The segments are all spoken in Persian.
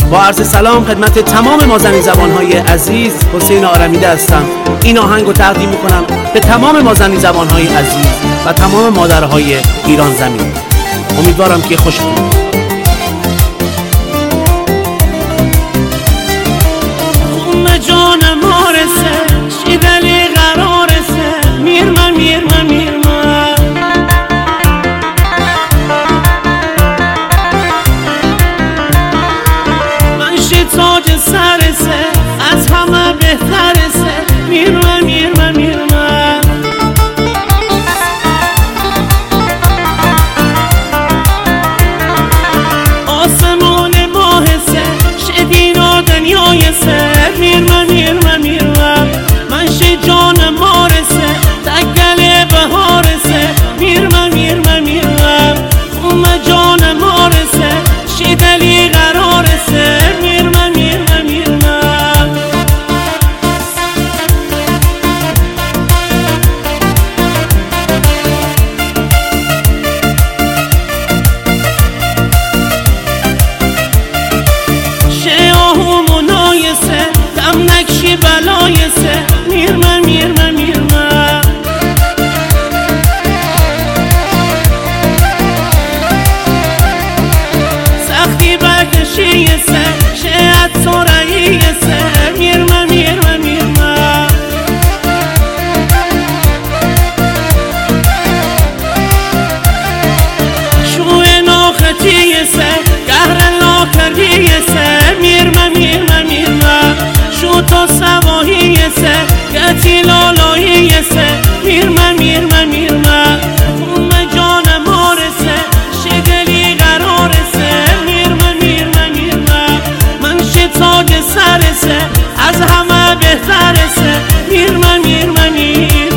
با عرض سلام خدمت تمام مازنی زبانهای عزیز، حسین آرمیده هستم. این آهنگ رو تقدیم میکنم به تمام مازنی زبانهای عزیز و تمام مادرهای ایران زمین. امیدوارم که خوشتون جان مارسه شیدلی قرارسه میرمه میرمه میرمه من شی تاج سرسه از همه بهترسه میرمه میرمه میرمه آسمان ماهسه شدین و دنیایسه میرمه میرمه میرمه من شی جان مارسه دگل بهارسه میرمه میرمه میرمه جان مارسه شی دلی قرارسه میرمه میرمه میرمه شی آهو منایسه دم نکشی بلایسه میرمه میرمه میرمه سختی برکشیسه شیعت سرعیسه میرمه میرمه میرمه شوی ناختیسه گهر ناکردیسه میرمه میرمه میرمه شو تو سواهیسه گتی لالاییسه میرمه میرمه میرمه جان مارسه شدلی قرارسه میرمه میرمه میرمه من شی تاج سرسه از همه بهترسه میرمه میرمه میرمه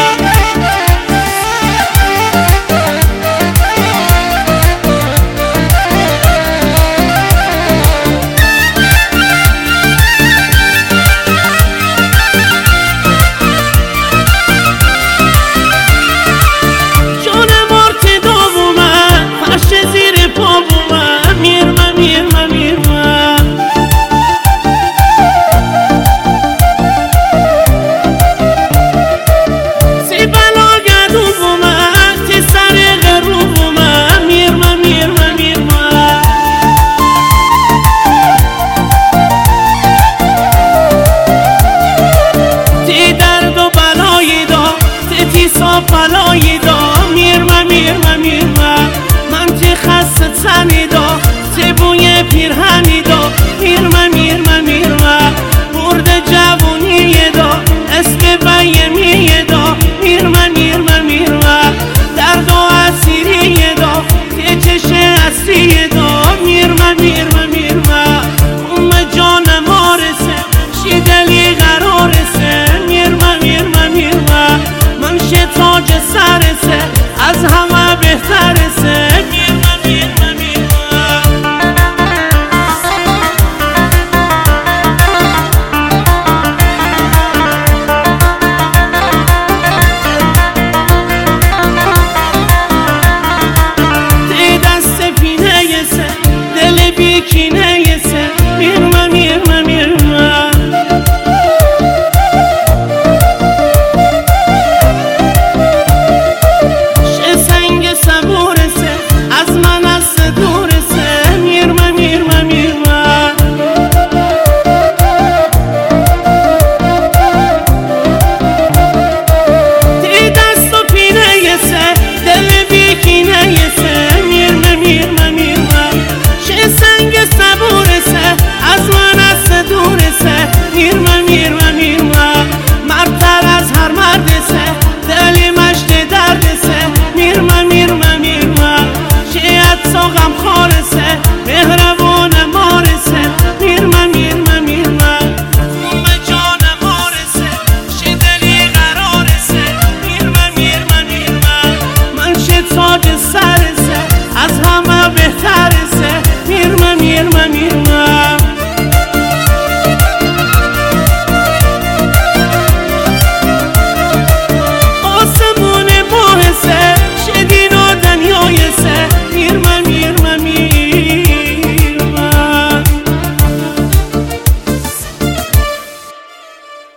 فلایی دا میرمه میرمه میرمه من تی خسته تنی دا تی بوی پیرهنی دا میرمه میرمه میرمه برد جوونی دا اسم بیمیه دا میرمه میرمه میرمه درد و اسیری دا تی چش اصلی دا میرمه میرمه میرمه جان مارسه شی دلی قرارسه میرمه میرمه میرمه من شی تاج سرسه از همه بهترسه میرمه میرمه میرمه دی دست پینه یسه دل بیکینه یسه میرمه میرمه میرمه غم خاره